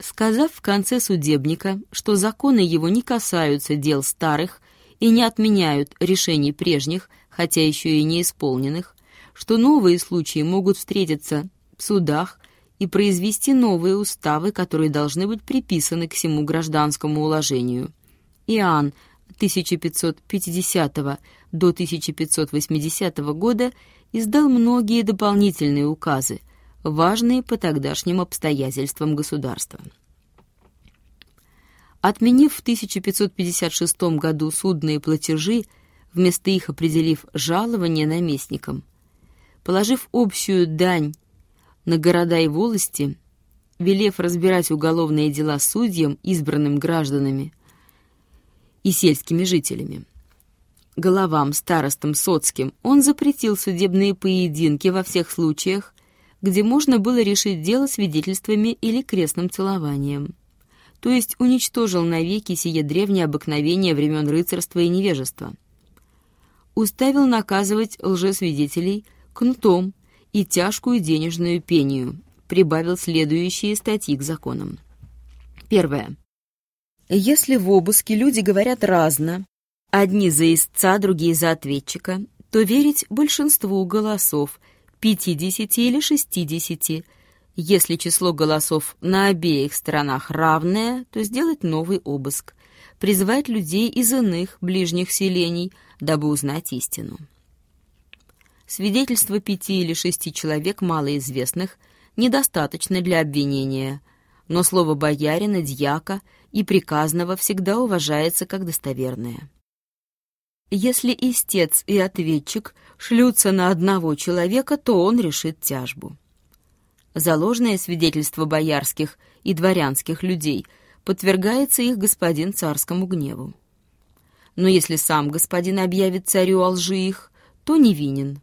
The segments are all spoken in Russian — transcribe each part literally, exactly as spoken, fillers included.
Сказав в конце судебника, что законы его не касаются дел старых и не отменяют решений прежних, хотя еще и не исполненных, что новые случаи могут встретиться в судах и произвести новые уставы, которые должны быть приписаны к всему гражданскому уложению. Иоанн тысяча пятьсот пятидесятого до тысяча пятьсот восьмидесятого года издал многие дополнительные указы, важные по тогдашним обстоятельствам государства. Отменив в тысяча пятьсот пятьдесят шестом году судные платежи, вместо их определив жалование наместникам, положив общую дань на города и волости, велев разбирать уголовные дела судьям, избранным гражданами и сельскими жителями, головам, старостам, соцким, он запретил судебные поединки во всех случаях, где можно было решить дело свидетельствами или крестным целованием, то есть уничтожил навеки сие древнее обыкновение времен рыцарства и невежества. Уставил наказывать лжесвидетелей кнутом и тяжкую денежную пению, прибавил следующие статьи к законам. Первое. Если в обыске люди говорят разно, одни за истца, другие за ответчика, то верить большинству голосов, пятидесяти или шестидесяти. Если число голосов на обеих сторонах равное, то сделать новый обыск, призвать людей из иных ближних селений, дабы узнать истину. Свидетельство пяти или шести человек малоизвестных недостаточно для обвинения, но слово боярина, дьяка и приказного всегда уважается как достоверное. Если истец и ответчик шлются на одного человека, то он решит тяжбу. За свидетельство боярских и дворянских людей подвергается их господин царскому гневу. Но если сам господин объявит царю о лжи их, то невинен.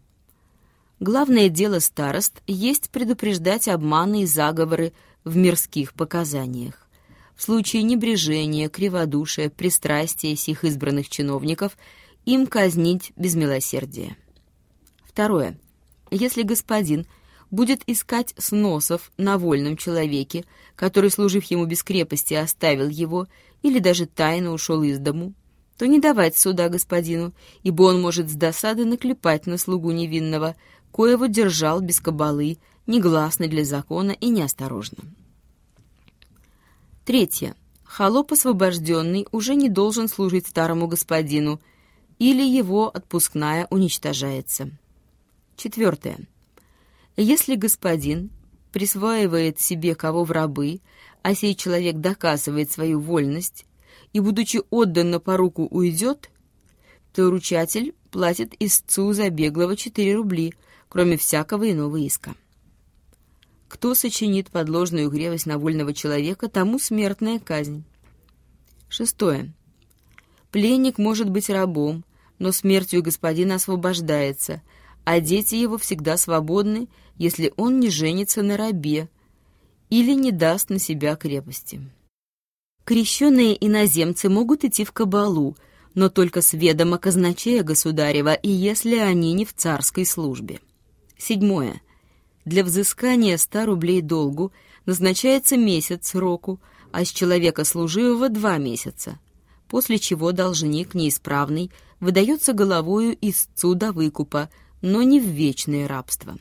Главное дело старост есть предупреждать обманы и заговоры в мирских показаниях. В случае небрежения, криводушия, пристрастия сих избранных чиновников им казнить без милосердия. Второе. Если господин будет искать сносов на вольном человеке, который, служив ему без крепости, оставил его или даже тайно ушел из дому, то не давать суда господину, ибо он может с досады наклепать на слугу невинного, коего держал без кабалы, негласно для закона и неосторожно. Третье. Холоп освобожденный уже не должен служить старому господину, или его отпускная уничтожается. Четвертое. Если господин присваивает себе кого в рабы, а сей человек доказывает свою вольность и, будучи отдан на поруку, уйдет, то ручатель платит истцу за беглого четыре рубли, кроме всякого иного иска. Кто сочинит подложную гревость на вольного человека, тому смертная казнь. Шестое. Пленник может быть рабом, но смертью господина освобождается, а дети его всегда свободны, если он не женится на рабе или не даст на себя крепости. Крещенные иноземцы могут идти в кабалу, но только с ведома казначея государева, и если они не в царской службе. Седьмое. Для взыскания ста рублей долгу назначается месяц сроку, а с человека служивого два месяца, после чего должник неисправный выдается головою истцу до выкупа, но не в вечное рабство.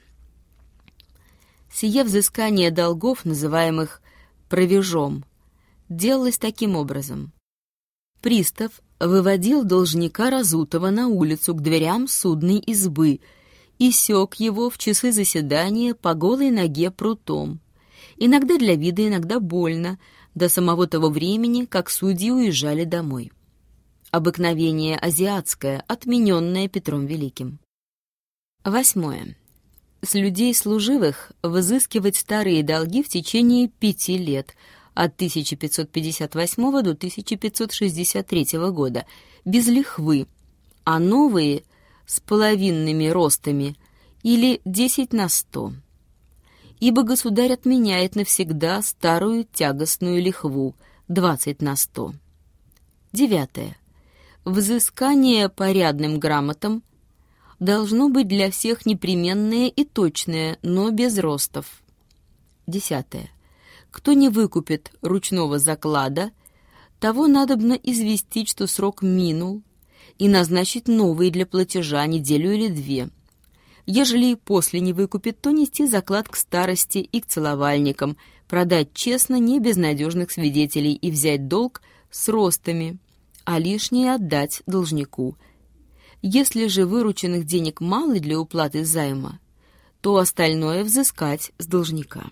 Сие взыскание долгов, называемых провежом, делалось таким образом. Пристав выводил должника разутого на улицу к дверям судной избы и сёк его в часы заседания по голой ноге прутом, иногда для вида, иногда больно, до самого того времени, как судьи уезжали домой. Обыкновение азиатское, отмененное Петром Великим. Восьмое. С людей служивых взыскивать старые долги в течение пяти лет, от тысяча пятьсот пятьдесят восьмого до тысяча пятьсот шестьдесят третьего года, без лихвы, а новые — с половинными ростами, или десять на сто. Ибо государь отменяет навсегда старую тягостную лихву, двадцать на сто. Девятое. Взыскание порядным грамотам должно быть для всех непременное и точное, но без ростов. Десятое. Кто не выкупит ручного заклада, того надобно известить, что срок минул, и назначить новый для платежа неделю или две. Ежели и после не выкупит, то нести заклад к старости и к целовальникам, продать честно, не без надежных свидетелей, и взять долг с ростами, а лишнее отдать должнику. Если же вырученных денег мало для уплаты займа, то остальное взыскать с должника.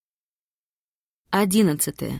Одиннадцатое.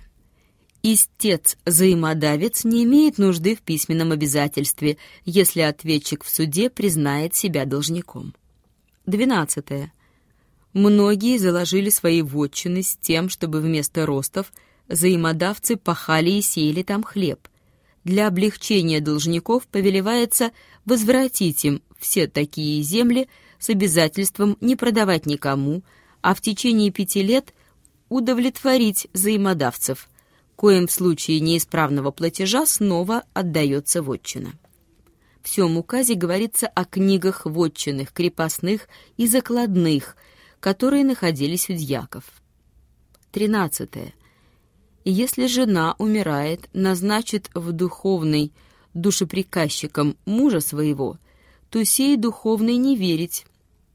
Истец-взаимодавец не имеет нужды в письменном обязательстве, если ответчик в суде признает себя должником. Двенадцатое. Многие заложили свои вотчины с тем, чтобы вместо ростов взаимодавцы пахали и сеяли там хлеб. Для облегчения должников повелевается возвратить им все такие земли с обязательством не продавать никому, а в течение пяти лет удовлетворить взаимодавцев, коим в случае неисправного платежа снова отдается вотчина. В сём указе говорится о книгах вотчинных, крепостных и закладных, которые находились у дьяков. Тринадцатое. Если жена умирает, назначит в духовный душеприказчиком мужа своего, то сей духовный не верить,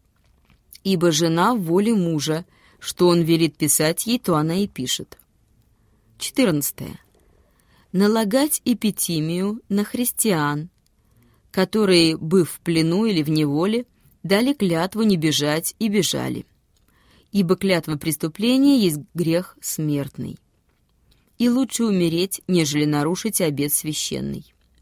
ибо жена в воле мужа, что он велит писать ей, то она и пишет. Четырнадцатое. Налагать эпитимию на христиан, которые, быв в плену или в неволе, дали клятву не бежать и бежали, ибо клятва преступления есть грех смертный. И лучше умереть, нежели нарушить обет священный.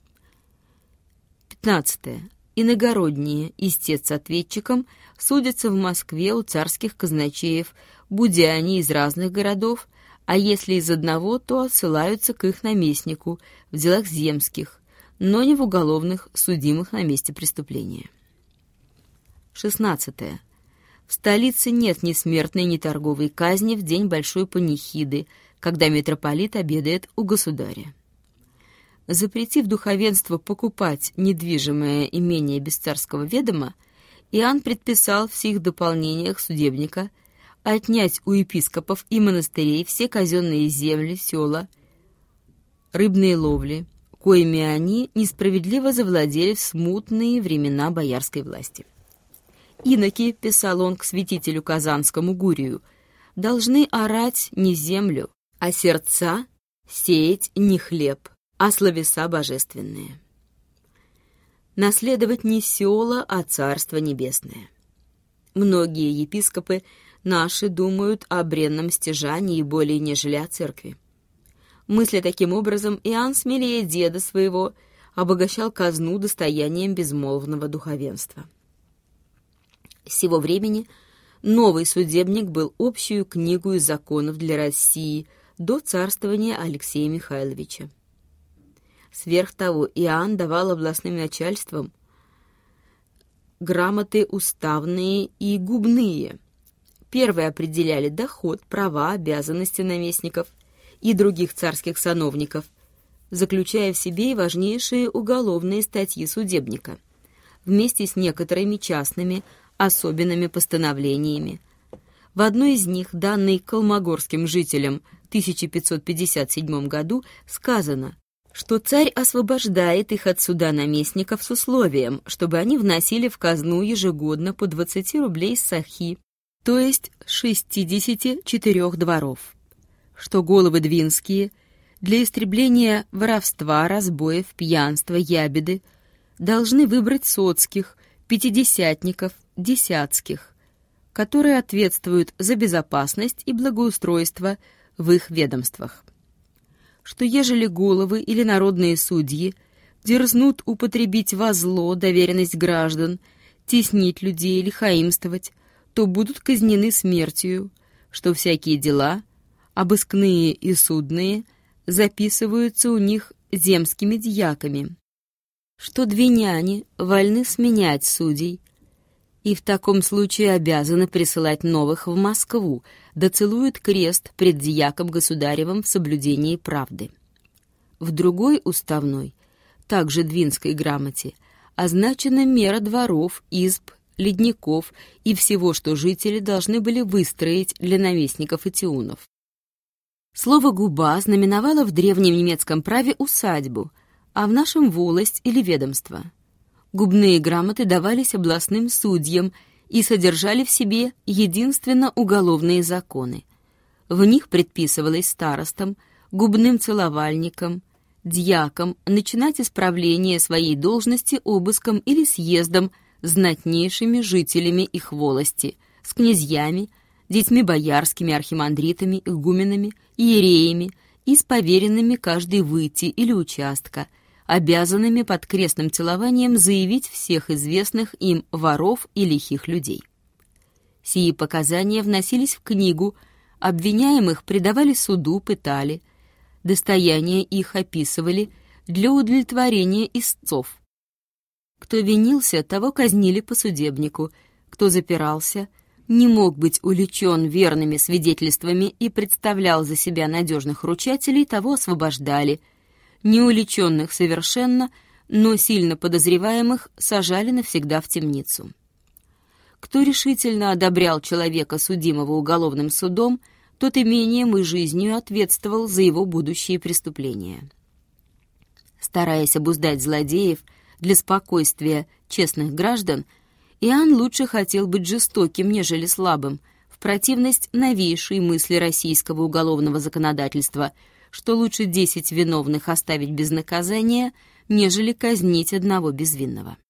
Пятнадцатое. Иногородние, истец с ответчиком, судятся в Москве у царских казначеев, будя они из разных городов, а если из одного, то отсылаются к их наместнику в делах земских, но не в уголовных, судимых на месте преступления. Шестнадцатое. В столице нет ни смертной, ни торговой казни в день большой панихиды, когда митрополит обедает у государя. Запретив духовенству покупать недвижимое имение без царского ведома, Иоанн предписал в сих дополнениях судебника отнять у епископов и монастырей все казенные земли, села, рыбные ловли, коими они несправедливо завладели в смутные времена боярской власти. «Иноки», — писал он к святителю Казанскому Гурию, — «должны орать не землю, а сердца, сеять не хлеб, а словеса божественные. Наследовать не села, а Царство Небесное». Многие епископы наши думают о бренном стяжании более нежели о церкви. Мысля таким образом, Иоанн смелее деда своего обогащал казну достоянием безмолвного духовенства. С сего времени новый судебник был общую книгу из законов для России до царствования Алексея Михайловича. Сверх того, Иоанн давал областным начальствам грамоты уставные и губные. Первые определяли доход, права, обязанности наместников и других царских сановников, заключая в себе и важнейшие уголовные статьи судебника, вместе с некоторыми частными особенными постановлениями. В одной из них, данной калмогорским жителям в тысяча пятьсот пятьдесят седьмом году, сказано, что царь освобождает их от суда наместников с условием, чтобы они вносили в казну ежегодно по двадцати рублей сахи, то есть шестидесяти четырех дворов, что головы двинские для истребления воровства, разбоев, пьянства, ябеды должны выбрать соцких, пятидесятников, десятских, которые ответствуют за безопасность и благоустройство в их ведомствах. Что ежели головы или народные судьи дерзнут употребить во зло доверенность граждан, теснить людей или хаимствовать, то будут казнены смертью, что всякие дела, обыскные и судные, записываются у них земскими дьяками, что двиняне вольны сменять судей, и в таком случае обязаны присылать новых в Москву, да целуют крест пред дьяком государевым в соблюдении правды. В другой уставной, также двинской грамоте, означена мера дворов, изб, ледников и всего, что жители должны были выстроить для наместников и тиунов. Слово «губа» знаменовало в древнем немецком праве усадьбу, а в нашем — волость или ведомство. Губные грамоты давались областным судьям и содержали в себе единственно уголовные законы. В них предписывалось старостам, губным целовальникам, дьякам начинать исправление своей должности обыском или съездом с знатнейшими жителями их волости, с князьями, детьми боярскими, архимандритами, игуменами, иереями и с поверенными каждой выти или участка, обязанными под крестным целованием заявить всех известных им воров и лихих людей. Сии показания вносились в книгу, обвиняемых предавали суду, пытали, достояние их описывали для удовлетворения истцов. Кто винился, того казнили по судебнику, кто запирался, не мог быть уличен верными свидетельствами и представлял за себя надежных ручателей, того освобождали, неуличенных совершенно, но сильно подозреваемых сажали навсегда в темницу. Кто решительно одобрял человека, судимого уголовным судом, тот имением и жизнью ответствовал за его будущие преступления. Стараясь обуздать злодеев для спокойствия честных граждан, Иоанн лучше хотел быть жестоким, нежели слабым, в противность новейшей мысли российского уголовного законодательства, что лучше десять виновных оставить без наказания, нежели казнить одного безвинного.